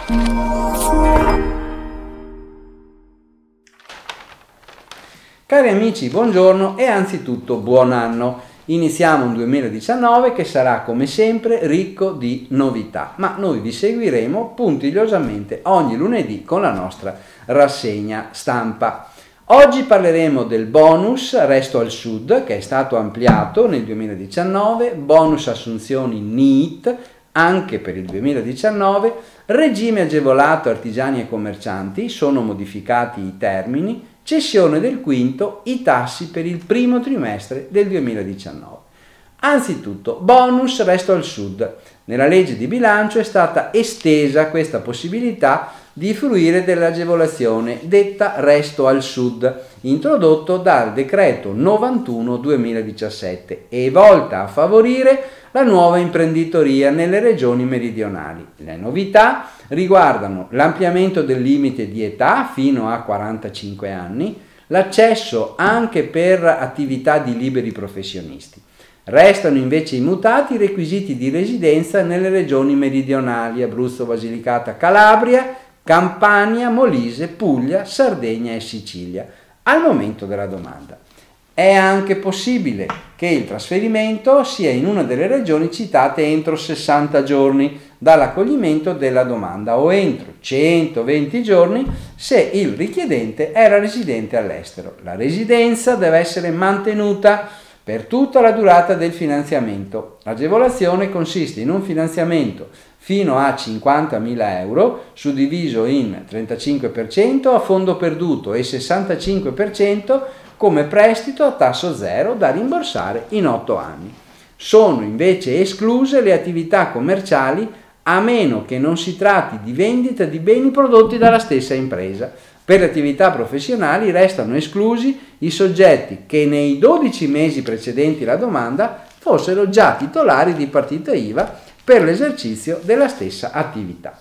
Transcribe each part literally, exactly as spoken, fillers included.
Cari amici, buongiorno e anzitutto buon anno. Iniziamo un duemiladiciannove che sarà come sempre ricco di novità, ma noi vi seguiremo puntigliosamente ogni lunedì con la nostra rassegna stampa. Oggi parleremo del bonus Resto al Sud che è stato ampliato nel duemiladiciannove, bonus assunzioni N I T anche per il duemiladiciannove, regime agevolato artigiani e commercianti, sono modificati i termini, cessione del quinto, i tassi per il primo trimestre del duemiladiciannove. Anzitutto, bonus Resto al Sud. Nella legge di bilancio è stata estesa questa possibilità di fruire dell'agevolazione detta Resto al Sud, introdotto dal decreto novantuno duemiladiciassette e volta a favorire la nuova imprenditoria nelle regioni meridionali. Le novità riguardano l'ampliamento del limite di età fino a quarantacinque anni, l'accesso anche per attività di liberi professionisti. Restano invece immutati i requisiti di residenza nelle regioni meridionali Abruzzo, Basilicata, Calabria, Campania, Molise, Puglia, Sardegna e Sicilia al momento della domanda. È anche possibile che il trasferimento sia in una delle regioni citate entro sessanta giorni dall'accoglimento della domanda o entro centoventi giorni se il richiedente era residente all'estero. La residenza deve essere mantenuta per tutta la durata del finanziamento. L'agevolazione consiste in un finanziamento fino a cinquantamila euro, suddiviso in trentacinque per cento a fondo perduto e sessantacinque per cento come prestito a tasso zero da rimborsare in otto anni. Sono invece escluse le attività commerciali a meno che non si tratti di vendita di beni prodotti dalla stessa impresa. Per le attività professionali restano esclusi i soggetti che nei dodici mesi precedenti la domanda fossero già titolari di partita I V A per l'esercizio della stessa attività.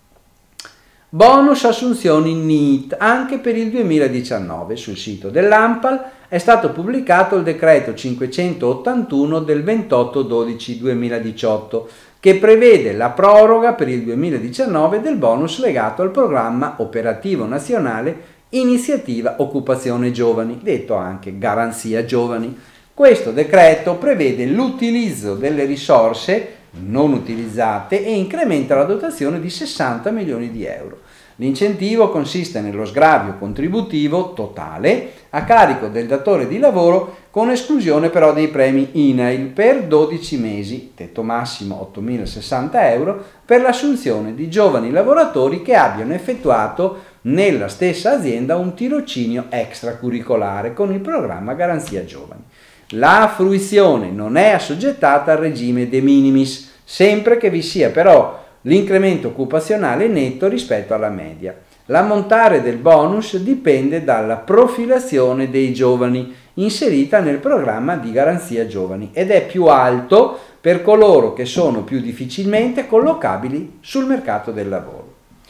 Bonus assunzioni N I T anche per il duemiladiciannove. Sul sito dell'ANPAL è stato pubblicato il decreto cinquecentottantuno del ventotto dodici duemiladiciotto che prevede la proroga per il duemiladiciannove del bonus legato al programma operativo nazionale Iniziativa Occupazione Giovani, detto anche Garanzia Giovani. Questo decreto prevede l'utilizzo delle risorse non utilizzate e incrementa la dotazione di sessanta milioni di euro. L'incentivo consiste nello sgravio contributivo totale a carico del datore di lavoro con esclusione però dei premi I N A I L per dodici mesi, tetto massimo ottomilasessanta euro, per l'assunzione di giovani lavoratori che abbiano effettuato nella stessa azienda un tirocinio extracurricolare con il programma Garanzia Giovani. La fruizione non è assoggettata al regime de minimis, sempre che vi sia però l'incremento occupazionale netto rispetto alla media. L'ammontare del bonus dipende dalla profilazione dei giovani inserita nel programma di Garanzia Giovani ed è più alto per coloro che sono più difficilmente collocabili sul mercato del lavoro.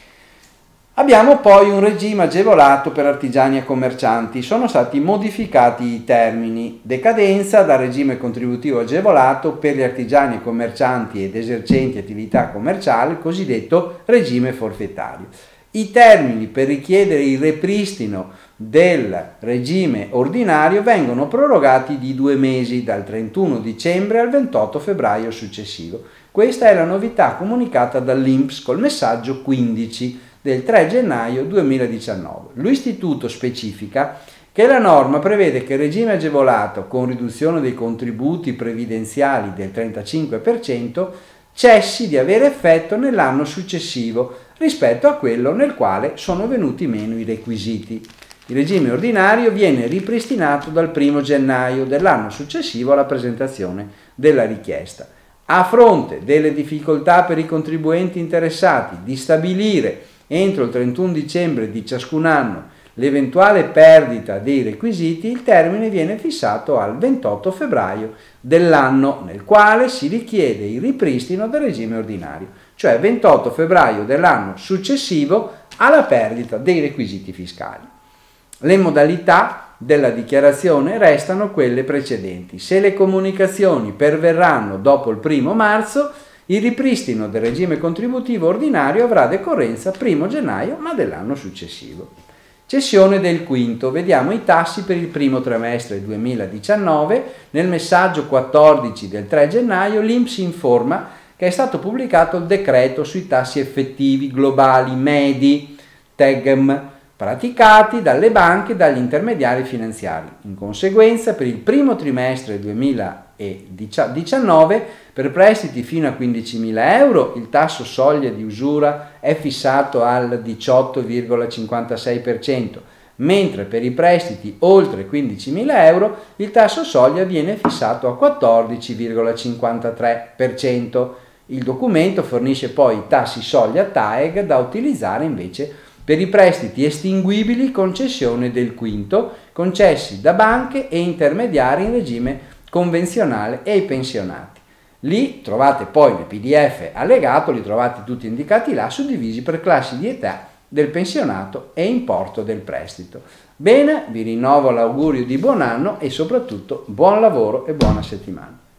Abbiamo poi un regime agevolato per artigiani e commercianti. Sono stati modificati i termini. Decadenza dal regime contributivo agevolato per gli artigiani e commercianti ed esercenti attività commerciali, cosiddetto regime forfettario. I termini per richiedere il ripristino del regime ordinario vengono prorogati di due mesi, dal trentuno dicembre al ventotto febbraio successivo. Questa è la novità comunicata dall'I N P S col messaggio quindici del tre gennaio duemiladiciannove. L'istituto specifica che la norma prevede che il regime agevolato con riduzione dei contributi previdenziali del trentacinque per cento cessi di avere effetto nell'anno successivo rispetto a quello nel quale sono venuti meno i requisiti. Il regime ordinario viene ripristinato dal primo gennaio dell'anno successivo alla presentazione della richiesta. A fronte delle difficoltà per i contribuenti interessati di stabilire entro il trentuno dicembre di ciascun anno l'eventuale perdita dei requisiti, il termine viene fissato al ventotto febbraio dell'anno nel quale si richiede il ripristino del regime ordinario, cioè ventotto febbraio dell'anno successivo alla perdita dei requisiti fiscali. Le modalità della dichiarazione restano quelle precedenti. Se le comunicazioni perverranno dopo il primo marzo, Il ripristino del regime contributivo ordinario avrà decorrenza primo gennaio ma dell'anno successivo. Cessione del quinto. Vediamo i tassi per il primo trimestre duemiladiciannove. Nel messaggio quattordici del tre gennaio l'I N P S informa che è stato pubblicato il decreto sui tassi effettivi globali medi T E G M praticati dalle banche e dagli intermediari finanziari. In conseguenza, per il primo trimestre duemiladiciannove, per prestiti fino a quindicimila euro, il tasso soglia di usura è fissato al diciotto virgola cinquantasei per cento, mentre per i prestiti oltre quindicimila euro il tasso soglia viene fissato a quattordici virgola cinquantatré per cento. Il documento fornisce poi i tassi soglia T A E G da utilizzare invece per i prestiti estinguibili con cessione del quinto, concessi da banche e intermediari in regime convenzionale e ai pensionati. Lì trovate poi nel P D F allegato, li trovate tutti indicati là, suddivisi per classi di età del pensionato e importo del prestito. Bene, vi rinnovo l'augurio di buon anno e soprattutto buon lavoro e buona settimana.